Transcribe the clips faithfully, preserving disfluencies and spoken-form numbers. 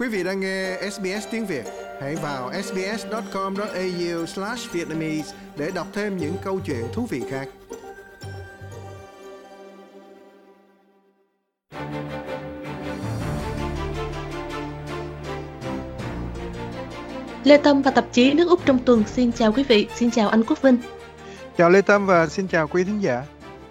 Quý vị đang nghe ét bê ét tiếng Việt. Hãy vào ét bê ét chấm com chấm a u slash vietnamese để đọc thêm những câu chuyện thú vị khác. Lê Tâm và tạp chí Nước Úc trong tuần xin chào quý vị, xin chào anh Quốc Vinh. Chào Lê Tâm và xin chào quý thính giả.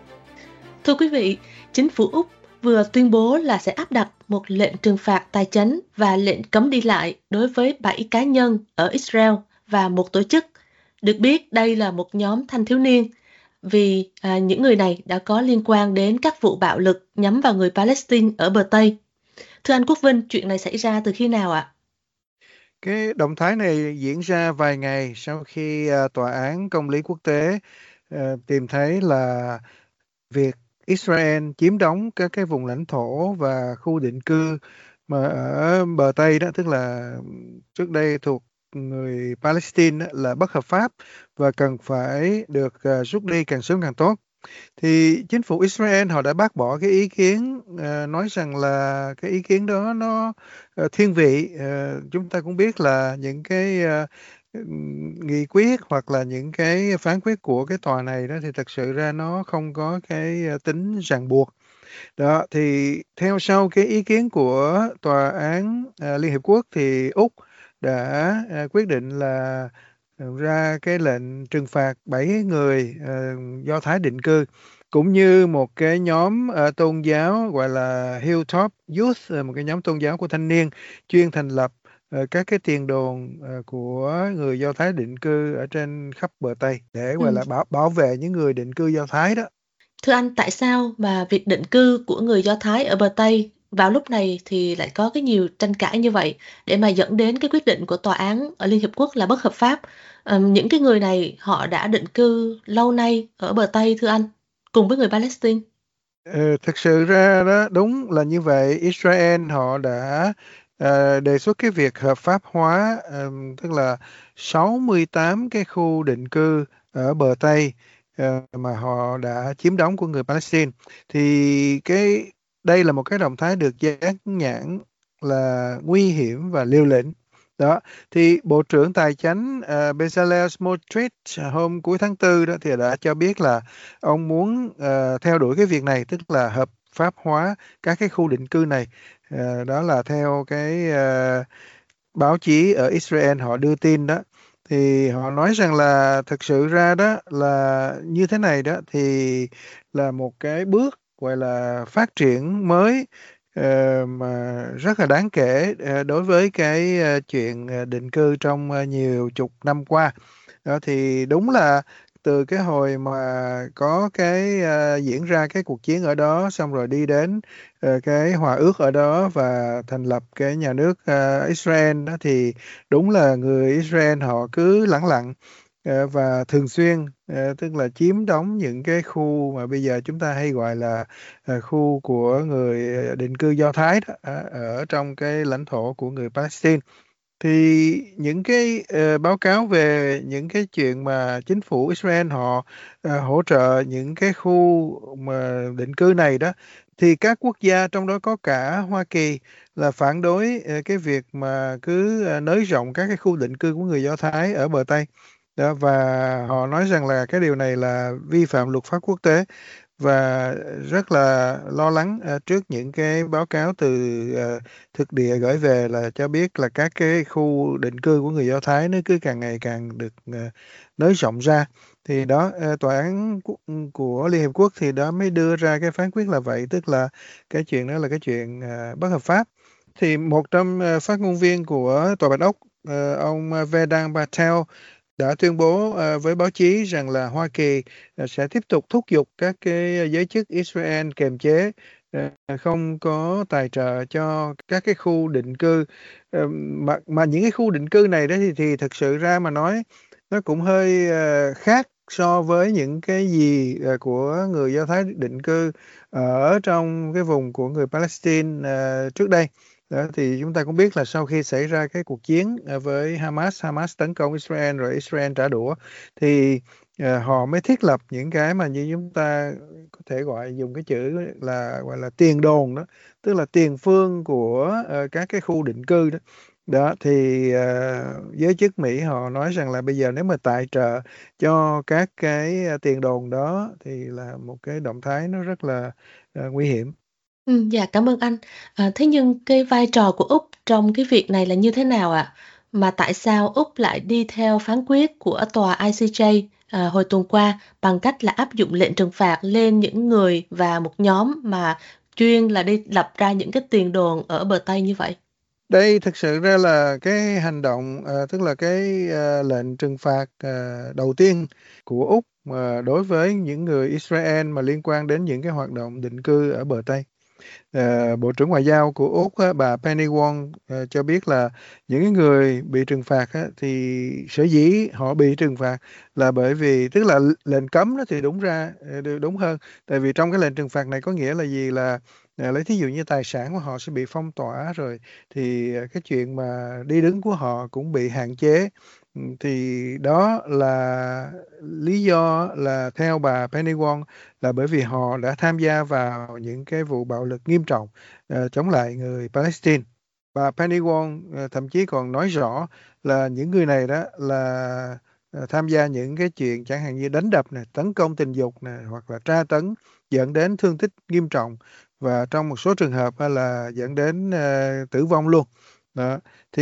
Thưa quý vị, chính phủ Úc vừa tuyên bố là sẽ áp đặt một lệnh trừng phạt tài chính và lệnh cấm đi lại đối với bảy cá nhân ở Israel và một tổ chức. Được biết đây là một nhóm thanh thiếu niên vì à, những người này đã có liên quan đến các vụ bạo lực nhắm vào người Palestine ở bờ Tây. Thưa anh Quốc Vinh, chuyện này xảy ra từ khi nào ạ? Cái động thái này diễn ra vài ngày sau khi uh, Tòa án Công lý Quốc tế uh, tìm thấy là việc Israel chiếm đóng các cái vùng lãnh thổ và khu định cư mà ở bờ Tây đó, tức là trước đây thuộc người Palestine đó, là bất hợp pháp và cần phải được uh, rút đi càng sớm càng tốt. Thì chính phủ Israel họ đã bác bỏ cái ý kiến uh, nói rằng là cái ý kiến đó nó uh, thiên vị. Uh, chúng ta cũng biết là những cái uh, nghị quyết hoặc là những cái phán quyết của cái tòa này đó thì thật sự ra nó không có cái uh, tính ràng buộc. Đó thì theo sau cái ý kiến của tòa án uh, Liên Hiệp Quốc thì Úc đã uh, quyết định là ra cái lệnh trừng phạt bảy người uh, Do Thái định cư, cũng như một cái nhóm uh, tôn giáo gọi là Hilltop Youth, một cái nhóm tôn giáo của thanh niên chuyên thành lập uh, các cái tiền đồn uh, của người Do Thái định cư ở trên khắp bờ Tây để gọi Ừ. là bảo bảo vệ những người định cư Do Thái đó. Thưa anh, tại sao mà việc định cư của người Do Thái ở bờ Tây vào lúc này thì lại có cái nhiều tranh cãi như vậy để mà dẫn đến cái quyết định của tòa án ở Liên Hiệp Quốc là bất hợp pháp? Ờm, những cái người này họ đã định cư lâu nay ở bờ Tây thưa anh, cùng với người Palestine. Ờ, thực sự ra đó đúng là như vậy. Israel họ đã ờ, đề xuất cái việc hợp pháp hóa, ờm, tức là sáu mươi tám cái khu định cư ở bờ Tây ờ, mà họ đã chiếm đóng của người Palestine. Thì cái đây là một cái động thái được dán nhãn là nguy hiểm và liều lĩnh. Đó thì Bộ trưởng Tài chính uh, Bezalel Smotrich hôm cuối tháng tư đó thì đã cho biết là ông muốn uh, theo đuổi cái việc này, tức là hợp pháp hóa các cái khu định cư này. Uh, đó là theo cái uh, báo chí ở Israel họ đưa tin đó. Thì họ nói rằng là thực sự ra đó là như thế này đó thì là một cái bước gọi là phát triển mới ờ, mà rất là đáng kể ờ, đối với cái ờ, chuyện ờ, định cư trong ờ, nhiều chục năm qua. Đó thì đúng là từ cái hồi mà có cái ờ, diễn ra cái cuộc chiến ở đó, xong rồi đi đến ờ, cái hòa ước ở đó và thành lập cái nhà nước ờ, Israel đó, thì đúng là người Israel họ cứ lẳng lặng ờ, và thường xuyên ờ, tức là chiếm đóng những cái khu mà bây giờ chúng ta hay gọi là ờ, khu của người ờ, định cư Do Thái đó, ở ở trong cái lãnh thổ của người Palestine. Thì những cái ờ, báo cáo về những cái chuyện mà chính phủ Israel họ ờ, hỗ trợ những cái khu mà định cư này đó, thì các quốc gia trong đó có cả Hoa Kỳ là phản đối ờ, cái việc mà cứ ờ, nới rộng các cái khu định cư của người Do Thái ở bờ Tây đó, và họ nói rằng là cái điều này là vi phạm luật pháp quốc tế, và rất là lo lắng ờ, trước những cái báo cáo từ ờ, thực địa gửi về là cho biết là các cái khu định cư của người Do Thái nó cứ càng ngày càng được ờ, nới rộng ra. Thì đó, ờ, tòa án quốc- của Liên Hiệp Quốc thì đó mới đưa ra cái phán quyết là vậy, tức là cái chuyện đó là cái chuyện ờ, bất hợp pháp. Thì một trong ờ, phát ngôn viên của Tòa Bạch Ốc, ờ, ông Vedant Patel đã tuyên bố ờ, với báo chí rằng là Hoa Kỳ ờ, sẽ tiếp tục thúc giục các cái giới chức Israel kiềm chế, ờ, không có tài trợ cho các cái khu định cư. Ờ, mà mà những cái khu định cư này đó thì thì thực sự ra mà nói nó cũng hơi ờ, khác so với những cái gì ờ, của người Do Thái định cư ở trong cái vùng của người Palestine ờ, trước đây. Đó, thì chúng ta cũng biết là sau khi xảy ra cái cuộc chiến ờ, với Hamas, Hamas tấn công Israel rồi Israel trả đũa, thì ờ, họ mới thiết lập những cái mà như chúng ta có thể gọi dùng cái chữ là gọi là tiền đồn đó, tức là tiền phương của ờ, các cái khu định cư đó. Đó thì ờ, giới chức Mỹ họ nói rằng là bây giờ nếu mà tài trợ cho các cái ờ, tiền đồn đó thì là một cái động thái nó rất là ờ, nguy hiểm. Ừm, dạ, cảm ơn anh. À, thế nhưng cái vai trò của Úc trong cái việc này là như thế nào ạ? Mà tại sao Úc lại đi theo phán quyết của tòa i xê jay, à, hồi tuần qua bằng cách là áp dụng lệnh trừng phạt lên những người và một nhóm mà chuyên là đi lập ra những cái tiền đồn ở bờ Tây như vậy? Đây thực sự ra là cái hành động, ờ, tức là cái ờ, lệnh trừng phạt ờ, đầu tiên của Úc mà đối với những người Israel mà liên quan đến những cái hoạt động định cư ở bờ Tây. Ờ, Bộ trưởng Ngoại giao của Úc á, bà Penny Wong ờ, cho biết là những cái người bị trừng phạt á, thì sở dĩ họ bị trừng phạt là bởi vì tức là lệnh cấm đó thì đúng ra ờ, đúng hơn, tại vì trong cái lệnh trừng phạt này có nghĩa là gì là ờ, lấy thí dụ như tài sản của họ sẽ bị phong tỏa rồi, thì ờ, cái chuyện mà đi đứng của họ cũng bị hạn chế. Ừ, thì đó là lý do là theo bà Penny Wong là bởi vì họ đã tham gia vào những cái vụ bạo lực nghiêm trọng ờ, chống lại người Palestine. Bà Penny Wong ờ, thậm chí còn nói rõ là những người này đó là ờ, tham gia những cái chuyện chẳng hạn như đánh đập này, tấn công tình dục này, hoặc là tra tấn dẫn đến thương tích nghiêm trọng, và trong một số trường hợp á, là dẫn đến ờ, tử vong luôn. Đó.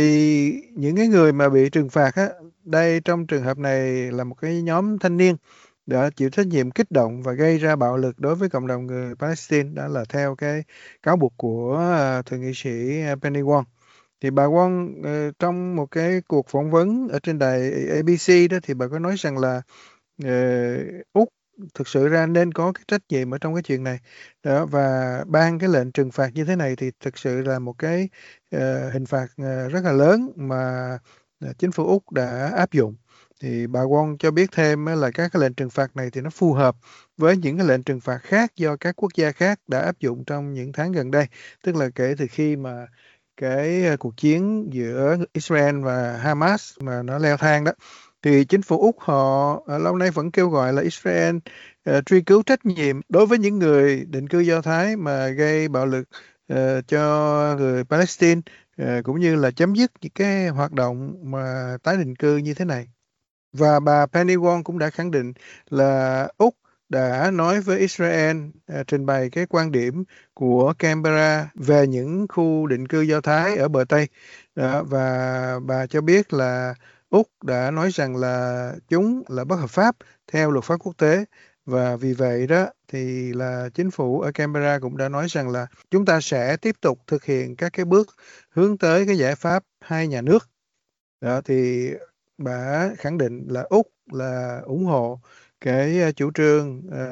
Thì những cái người mà bị trừng phạt á, đây trong trường hợp này là một cái nhóm thanh niên đã chịu trách nhiệm kích động và gây ra bạo lực đối với cộng đồng người Palestine, đó là theo cái cáo buộc của à, thượng nghị sĩ à, Penny Wong. Thì bà Wong ờ, trong một cái cuộc phỏng vấn ở trên đài a bê xê đó thì bà có nói rằng là ờ, Úc thực sự ra nên có cái trách nhiệm ở trong cái chuyện này đó, và ban cái lệnh trừng phạt như thế này thì thực sự là một cái ờ, hình phạt ờ, rất là lớn mà ờ, chính phủ Úc đã áp dụng. Thì bà Wong cho biết thêm á là các cái lệnh trừng phạt này thì nó phù hợp với những cái lệnh trừng phạt khác do các quốc gia khác đã áp dụng trong những tháng gần đây, tức là kể từ khi mà cái ờ, cuộc chiến giữa Israel và Hamas mà nó leo thang đó, thì chính phủ Úc họ ờ, lâu nay vẫn kêu gọi là Israel ờ, truy cứu trách nhiệm đối với những người định cư Do Thái mà gây bạo lực ờ, cho người Palestine, ờ, cũng như là chấm dứt những cái hoạt động mà tái định cư như thế này. Và bà Penny Wong cũng đã khẳng định là Úc đã nói với Israel, à, trình bày cái quan điểm của Canberra về những khu định cư Do Thái ở bờ Tây. Đó, và bà cho biết là Úc đã nói rằng là chúng là bất hợp pháp theo luật pháp quốc tế, và vì vậy đó thì là chính phủ ở Canberra cũng đã nói rằng là chúng ta sẽ tiếp tục thực hiện các cái bước hướng tới cái giải pháp hai nhà nước. Đó thì bà khẳng định là Úc là ủng hộ cái ờ, chủ trương ờ,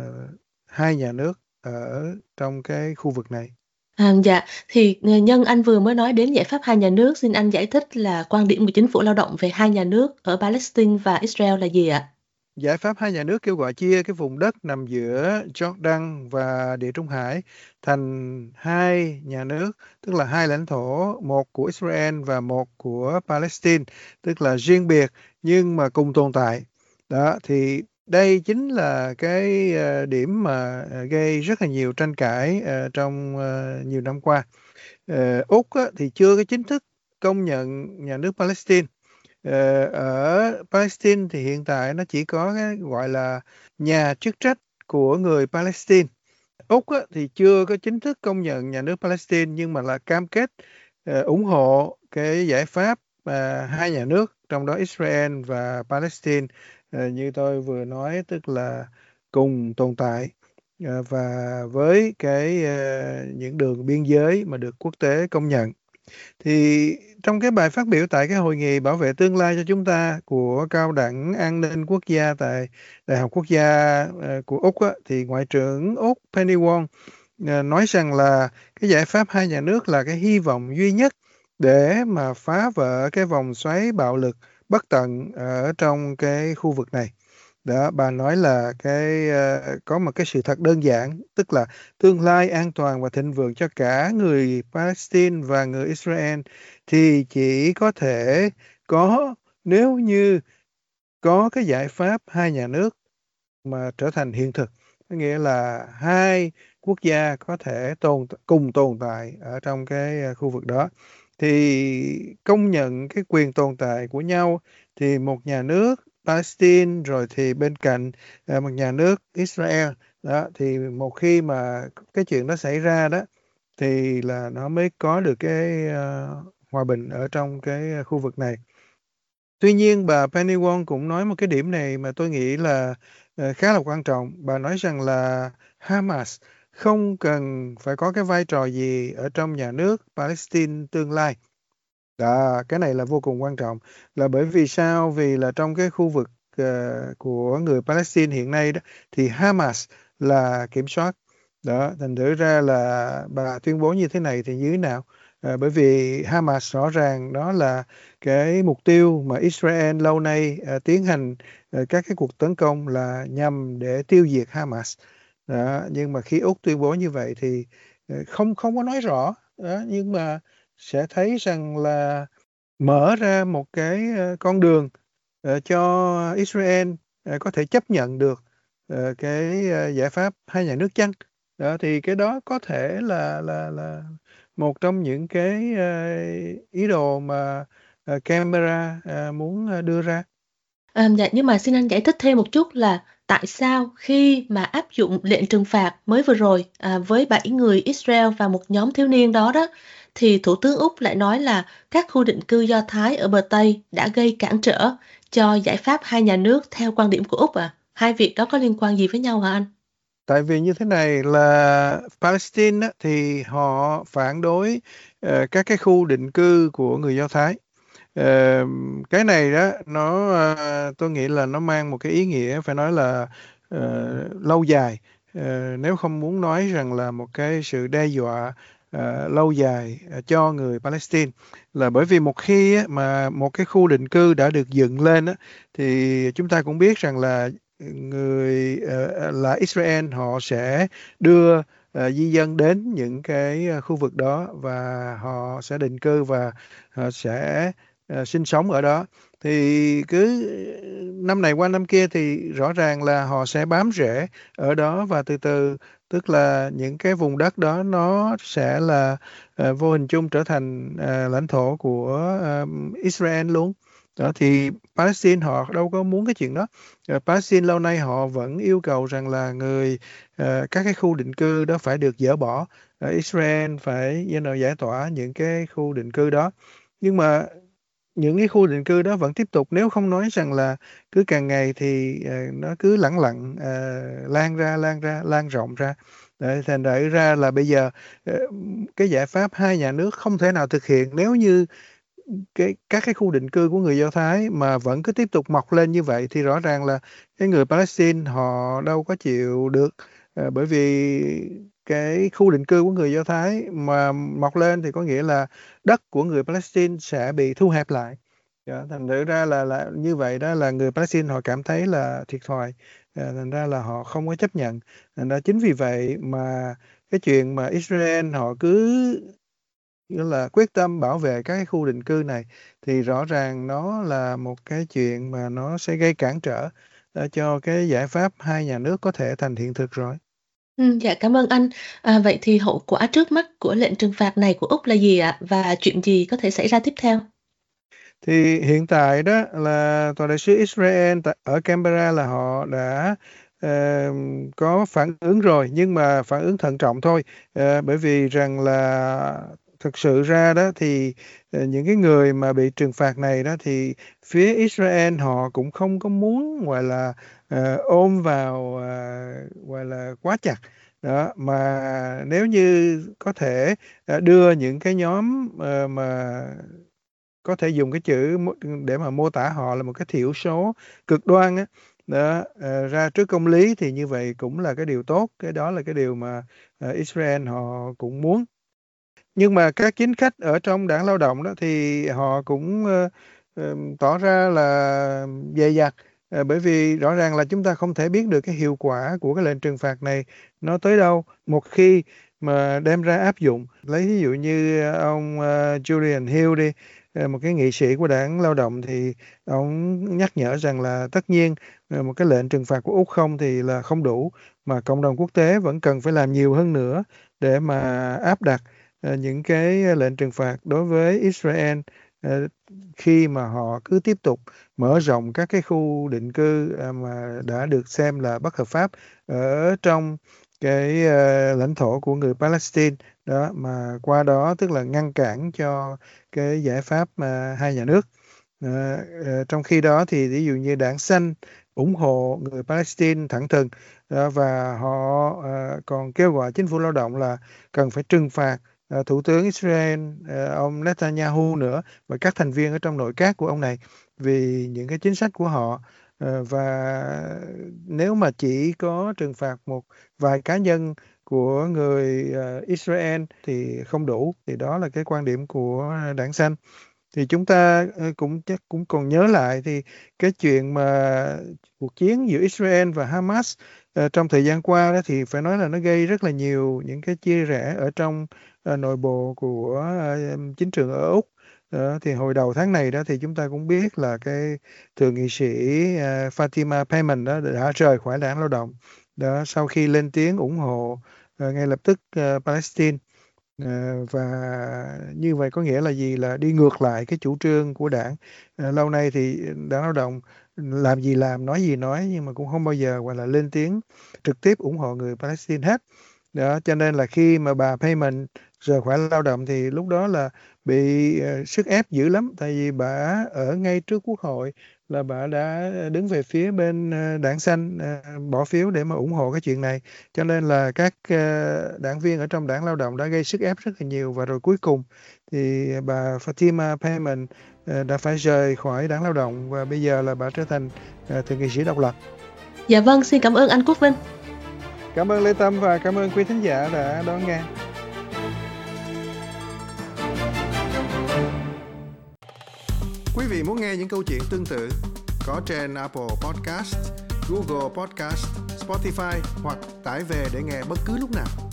hai nhà nước ở trong cái khu vực này. À, dạ, thì ờ, nhân anh vừa mới nói đến giải pháp hai nhà nước, xin anh giải thích là quan điểm của chính phủ lao động về hai nhà nước ở Palestine và Israel là gì ạ? Giải pháp hai nhà nước kêu gọi chia cái vùng đất nằm giữa Jordan và Địa Trung Hải thành hai nhà nước, tức là hai lãnh thổ, một của Israel và một của Palestine, tức là riêng biệt nhưng mà cùng tồn tại. Đó thì đây chính là cái ờ, điểm mà ờ, gây rất là nhiều tranh cãi ờ, trong ờ, nhiều năm qua. Ờ, Úc á, thì chưa có chính thức công nhận nhà nước Palestine. Ờ, Ở Palestine thì hiện tại nó chỉ có cái gọi là nhà chức trách của người Palestine. Úc á, thì chưa có chính thức công nhận nhà nước Palestine nhưng mà là cam kết ờ, ủng hộ cái giải pháp ờ, hai nhà nước, trong đó Israel và Palestine ờ, như tôi vừa nói, tức là cùng tồn tại ờ, và với cái ờ, những đường biên giới mà được quốc tế công nhận. Thì trong cái bài phát biểu tại cái hội nghị bảo vệ tương lai cho chúng ta của Cao đẳng An ninh Quốc gia tại Đại học Quốc gia ờ, của Úc á, thì Ngoại trưởng Úc Penny Wong ờ, nói rằng là cái giải pháp hai nhà nước là cái hy vọng duy nhất để mà phá vỡ cái vòng xoáy bạo lực bất tận ở trong cái khu vực này. Đó, bà nói là cái ờ, có một cái sự thật đơn giản, tức là tương lai an toàn và thịnh vượng cho cả người Palestine và người Israel thì chỉ có thể có nếu như có cái giải pháp hai nhà nước mà trở thành hiện thực. Có nghĩa là hai quốc gia có thể tồn cùng tồn tại ở trong cái ờ, khu vực đó, thì công nhận cái quyền tồn tại của nhau, thì một nhà nước Palestine rồi thì bên cạnh ờ, một nhà nước Israel đó, thì một khi mà cái chuyện đó xảy ra đó thì là nó mới có được cái ờ, hòa bình ở trong cái khu vực này. Tuy nhiên bà Penny Wong cũng nói một cái điểm này mà tôi nghĩ là ờ, khá là quan trọng. Bà nói rằng là Hamas không cần phải có cái vai trò gì ở trong nhà nước Palestine tương lai. Đó, cái này là vô cùng quan trọng. Là bởi vì sao? Vì là trong cái khu vực ờ, của người Palestine hiện nay đó thì Hamas là kiểm soát. Đó, thành thử ra là bà tuyên bố như thế này thì như thế nào? Ờ, bởi vì Hamas rõ ràng đó là cái mục tiêu mà Israel lâu nay ờ, tiến hành ờ, các cái cuộc tấn công là nhằm để tiêu diệt Hamas. Đó, nhưng mà khi Úc tuyên bố như vậy thì ờ, không không có nói rõ. Đó, nhưng mà sẽ thấy rằng là mở ra một cái ờ, con đường ờ, cho Israel ờ, có thể chấp nhận được ờ, cái ờ, giải pháp hai nhà nước chăng? Đó, thì cái đó có thể là là là một trong những cái ờ, ý đồ mà ờ, Canberra ờ, muốn ờ, đưa ra. À, dạ, nhưng mà xin anh giải thích thêm một chút là tại sao khi mà áp dụng lệnh trừng phạt mới vừa rồi à, với bảy người Israel và một nhóm thiếu niên đó đó, thì Thủ tướng Úc lại nói là các khu định cư Do Thái ở bờ Tây đã gây cản trở cho giải pháp hai nhà nước theo quan điểm của Úc à? Hai việc đó có liên quan gì với nhau hả anh? Tại vì như thế này là Palestine á, thì họ phản đối ờ, các cái khu định cư của người Do Thái. Ờ, cái này đó nó ờ, tôi nghĩ là nó mang một cái ý nghĩa phải nói là ờ, lâu dài. Ờ, nếu không muốn nói rằng là một cái sự đe dọa ờ, lâu dài ờ, cho người Palestine, là bởi vì một khi á, mà một cái khu định cư đã được dựng lên á, thì chúng ta cũng biết rằng là người ờ, là Israel họ sẽ đưa ờ, di dân đến những cái ờ, khu vực đó và họ sẽ định cư và họ sẽ ờ, sinh sống ở đó. Thì cứ năm này qua năm kia thì rõ ràng là họ sẽ bám rễ ở đó, và từ từ tức là những cái vùng đất đó nó sẽ là ờ, vô hình chung trở thành ờ, lãnh thổ của ờ, Israel luôn. Đó thì Palestine họ đâu có muốn cái chuyện đó. Ờ, Palestine lâu nay họ vẫn yêu cầu rằng là người ờ, các cái khu định cư đó phải được dỡ bỏ. Ờ, Israel phải you know, giải tỏa những cái khu định cư đó. Nhưng mà những cái khu định cư đó vẫn tiếp tục, nếu không nói rằng là cứ càng ngày thì ờ, nó cứ lẳng lặng ờ, lan ra lan ra lan rộng ra. Đấy, thành ra ra là bây giờ ờ, cái giải pháp hai nhà nước không thể nào thực hiện nếu như cái các cái khu định cư của người Do Thái mà vẫn cứ tiếp tục mọc lên như vậy, thì rõ ràng là cái người Palestine họ đâu có chịu được. Ờ, bởi vì cái khu định cư của người Do Thái mà mọc lên thì có nghĩa là đất của người Palestine sẽ bị thu hẹp lại. Dạ, thành thử ra là là như vậy đó, là người Palestine họ cảm thấy là thiệt thòi. Ờ, thành ra là họ không có chấp nhận. Thành ra chính vì vậy mà cái chuyện mà Israel họ cứ nghĩa là quyết tâm bảo vệ các cái khu định cư này, thì rõ ràng nó là một cái chuyện mà nó sẽ gây cản trở ờ, cho cái giải pháp hai nhà nước có thể thành hiện thực rồi. Ừ, dạ cảm ơn anh. À, vậy thì hậu quả trước mắt của lệnh trừng phạt này của Úc là gì ạ? Và chuyện gì có thể xảy ra tiếp theo? Thì hiện tại đó là tòa đại sứ Israel tại- ở Canberra là họ đã ờ, có phản ứng rồi, nhưng mà phản ứng thận trọng thôi. Ờ, bởi vì rằng là thực sự ra đó thì ờ, những cái người mà bị trừng phạt này đó thì phía Israel họ cũng không có muốn gọi là ờ, ôm vào ờ, gọi là quá chặt. Đó mà nếu như có thể ờ, đưa những cái nhóm ờ, mà có thể dùng cái chữ mô- để mà mô tả họ là một cái thiểu số cực đoan á, đó ờ, ra trước công lý, thì như vậy cũng là cái điều tốt. Cái đó là cái điều mà ờ, Israel họ cũng muốn. Nhưng mà các chính khách ở trong đảng Lao động đó thì họ cũng ờ, ờ, tỏ ra là dè dặt. À, bởi vì rõ ràng là chúng ta không thể biết được cái hiệu quả của cái lệnh trừng phạt này nó tới đâu một khi mà đem ra áp dụng. Lấy ví dụ như ông uh, Julian Hill đi, uh, một cái nghị sĩ của đảng Lao động, thì ông nhắc nhở rằng là tất nhiên uh, một cái lệnh trừng phạt của Úc không thì là không đủ, mà cộng đồng quốc tế vẫn cần phải làm nhiều hơn nữa để mà áp đặt uh, những cái lệnh trừng phạt đối với Israel uh, khi mà họ cứ tiếp tục mở rộng các cái khu định cư uh, mà đã được xem là bất hợp pháp ở trong cái uh, lãnh thổ của người Palestine đó, mà qua đó tức là ngăn cản cho cái giải pháp uh, hai nhà nước. Uh, uh, trong khi đó thì ví dụ như đảng xanh ủng hộ người Palestine thẳng thừng đó, và họ uh, còn kêu gọi chính phủ lao động là cần phải trừng phạt uh, thủ tướng Israel uh, ông Netanyahu nữa và các thành viên ở trong nội các của ông này vì những cái chính sách của họ. Uh, và nếu mà chỉ có trừng phạt một vài cá nhân của người uh, Israel thì không đủ, thì đó là cái quan điểm của đảng xanh. Thì chúng ta uh, cũng chắc cũng còn nhớ lại thì cái chuyện mà cuộc chiến giữa Israel và Hamas uh, trong thời gian qua đó, thì phải nói là nó gây rất là nhiều những cái chia rẽ ở trong uh, nội bộ của uh, chính trường ở Úc. Đó, thì hồi đầu tháng này đó thì chúng ta cũng biết là cái thượng nghị sĩ uh, Fatima Payman đó đã rời khỏi đảng Lao động đó sau khi lên tiếng ủng hộ uh, ngay lập tức uh, Palestine. Uh, và như vậy có nghĩa là gì? Là đi ngược lại cái chủ trương của đảng. Uh, lâu nay thì đảng Lao động làm gì làm, nói gì nói, nhưng mà cũng không bao giờ gọi là lên tiếng trực tiếp ủng hộ người Palestine hết. Đó, cho nên là khi mà bà Payman rời khỏi Lao động thì lúc đó là bị uh, sức ép dữ lắm, tại vì bà ở ngay trước Quốc hội là bà đã đứng về phía bên uh, đảng xanh, uh, bỏ phiếu để mà ủng hộ cái chuyện này, cho nên là các uh, đảng viên ở trong đảng Lao động đã gây sức ép rất là nhiều, và rồi cuối cùng thì bà Fatima Payman uh, đã phải rời khỏi đảng Lao động, và bây giờ là bà trở thành uh, thượng nghị sĩ độc lập. Dạ vâng, xin cảm ơn anh Quốc Vinh. Cảm ơn Lê Tâm và cảm ơn quý thính giả đã đón nghe. Quý vị muốn nghe những câu chuyện tương tự có trên Apple Podcast, Google Podcast, Spotify hoặc tải về để nghe bất cứ lúc nào.